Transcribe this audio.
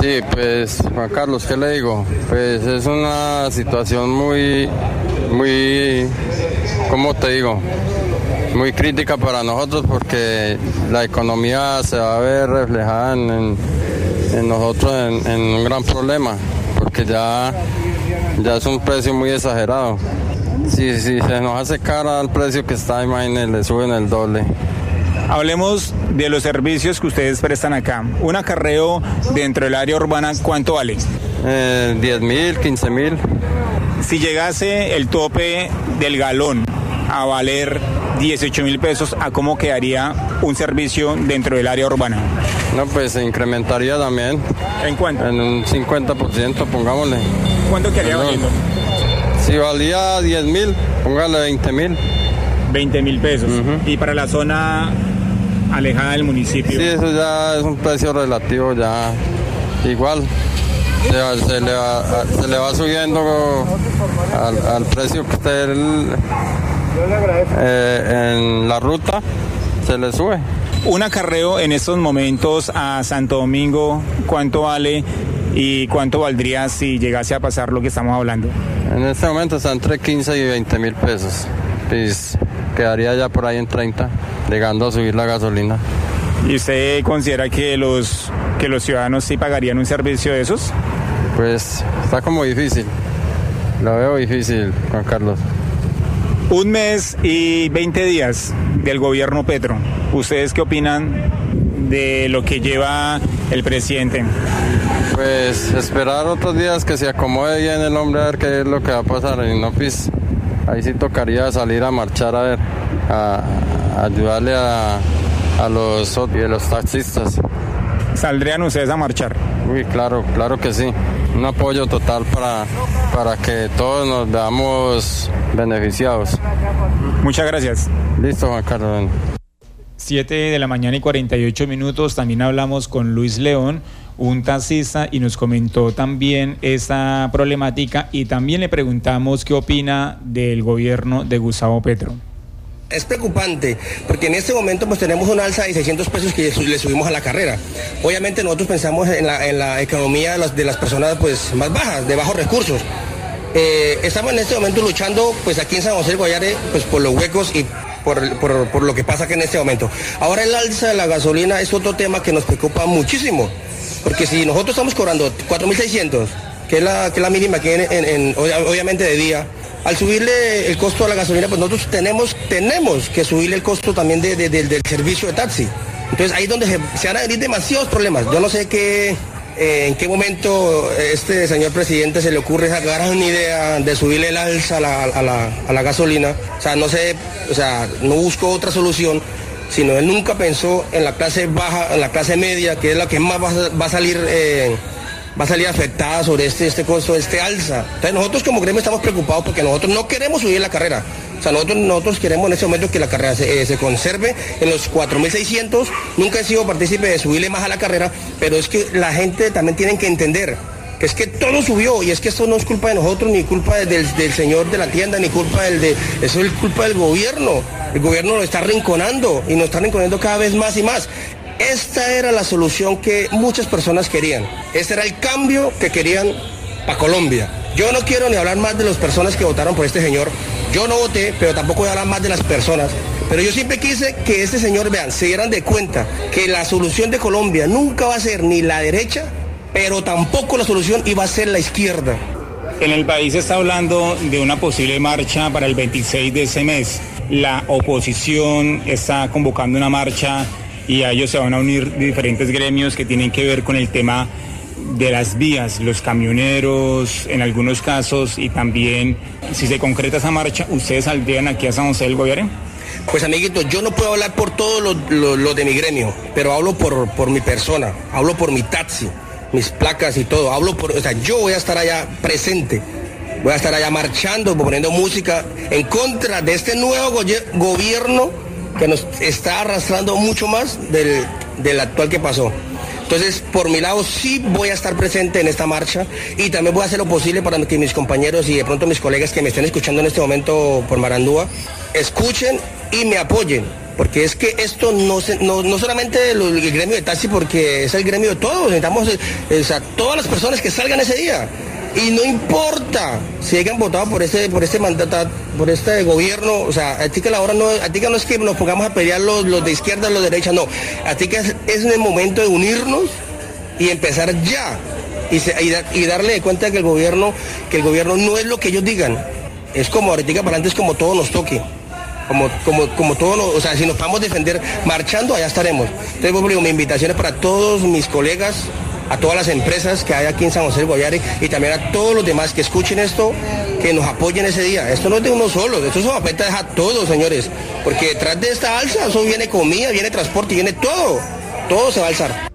Sí, pues Juan Carlos, ¿qué le digo? Pues es una situación muy, ¿cómo te digo? Muy crítica para nosotros porque la economía se va a ver reflejada en nosotros en un gran problema, porque ya es un precio muy exagerado. Si se nos hace cara el precio que está, imagínense, le suben el doble. Hablemos de los servicios que ustedes prestan acá. Un acarreo dentro del área urbana, ¿cuánto vale? 10.000, 15.000. Si llegase el tope del galón a valer 18.000 pesos, ¿a cómo quedaría un servicio dentro del área urbana? No, pues se incrementaría también. ¿En cuánto? En un 50%, pongámosle. ¿Cuánto quedaría valiendo? Si valía 10.000, póngale 20.000. 20.000 pesos. Uh-huh. ¿Y para la zona alejada del municipio? Sí, eso ya es un precio relativo, ya igual. Se le va subiendo al precio que esté en la ruta, se le sube. Un acarreo en estos momentos a Santo Domingo, ¿cuánto vale y cuánto valdría si llegase a pasar lo que estamos hablando? En este momento está entre 15 y 20.000 pesos. Pues quedaría ya por ahí en 30, llegando a subir la gasolina. ¿Y usted considera que los ciudadanos sí pagarían un servicio de esos? Pues está como difícil, lo veo difícil, Juan Carlos. Un mes y 20 días del gobierno Petro. ¿Ustedes qué opinan de lo que lleva el presidente? Pues esperar otros días que se acomode bien el hombre a ver qué es lo que va a pasar. Y no, pues ahí sí tocaría salir a marchar a ver, a ayudarle a los taxistas. ¿Saldrían ustedes a marchar? Uy, claro que sí. Un apoyo total para que todos nos veamos beneficiados. Muchas gracias. Listo, Juan Carlos. 7:48 a.m. También hablamos con Luis León, un taxista, y nos comentó también esta problemática y también le preguntamos qué opina del gobierno de Gustavo Petro. Es preocupante porque en este momento pues tenemos un alza de 600 pesos que le subimos a la carrera. Obviamente nosotros pensamos en la economía de las personas pues más bajas, de bajos recursos. Estamos en este momento luchando pues aquí en San José del Guaviare pues por los huecos y por lo que pasa aquí en este momento. Ahora el alza de la gasolina es otro tema que nos preocupa muchísimo, porque si nosotros estamos cobrando 4.600, que es la mínima que obviamente de día, al subirle el costo a la gasolina, pues nosotros tenemos que subirle el costo también del servicio de taxi. Entonces ahí es donde se van a venir demasiados problemas. Yo no sé en qué momento este señor presidente se le ocurre esa gran idea de subirle el alza a la gasolina. O sea, no sé, no busco otra solución, sino él nunca pensó en la clase baja, en la clase media, que es la que más va a salir afectada sobre este costo, este alza. Entonces nosotros como gremio estamos preocupados porque nosotros no queremos subir la carrera. O sea, nosotros queremos en este momento que la carrera se conserve en los 4.600. Nunca he sido partícipe de subirle más a la carrera, pero es que la gente también tiene que entender que es que todo subió y es que esto no es culpa de nosotros, ni culpa del señor de la tienda, ni culpa eso es culpa del gobierno. El gobierno lo está arrinconando y nos está arrinconando cada vez más y más. Esta era la solución que muchas personas querían. Este era el cambio que querían para Colombia. Yo no quiero ni hablar más de las personas que votaron por este señor. Yo no voté, pero tampoco voy a hablar más de las personas. Pero yo siempre quise que este señor, se dieran de cuenta que la solución de Colombia nunca va a ser ni la derecha, pero tampoco la solución iba a ser la izquierda. En el país se está hablando de una posible marcha para el 26 de ese mes. La oposición está convocando una marcha y a ellos se van a unir diferentes gremios que tienen que ver con el tema de las vías, los camioneros en algunos casos, y también si se concreta esa marcha, ¿ustedes saldrían aquí a San José del Guaviare? Pues amiguito, yo no puedo hablar por todos los de mi gremio, pero hablo por mi persona, hablo por mi taxi, mis placas y todo, yo voy a estar allá presente, voy a estar allá marchando, poniendo música en contra de este nuevo gobierno que nos está arrastrando mucho más del actual que pasó. Entonces, por mi lado, sí voy a estar presente en esta marcha y también voy a hacer lo posible para que mis compañeros y de pronto mis colegas que me estén escuchando en este momento por Marandúa, escuchen y me apoyen. Porque es que esto no solamente el gremio de taxi, porque es el gremio de todos, necesitamos todas las personas que salgan ese día. Y no importa si hayan votado por este mandato, por este gobierno, o sea, a ti que no es que nos pongamos a pelear los de izquierda, los de derecha, no. A ti que es el momento de unirnos y empezar ya. Y darle de cuenta que el gobierno no es lo que ellos digan. Es como ahorita para adelante, es como todo nos toque. Como todo, o sea, si nos podemos defender marchando, allá estaremos. Entonces, pues, digo, mi invitación es para todos mis colegas, a todas las empresas que hay aquí en San José del Guaviare y también a todos los demás que escuchen esto, que nos apoyen ese día. Esto no es de uno solo, esto se afecta a todos, señores, porque detrás de esta alza, eso viene comida, viene transporte, viene todo se va a alzar.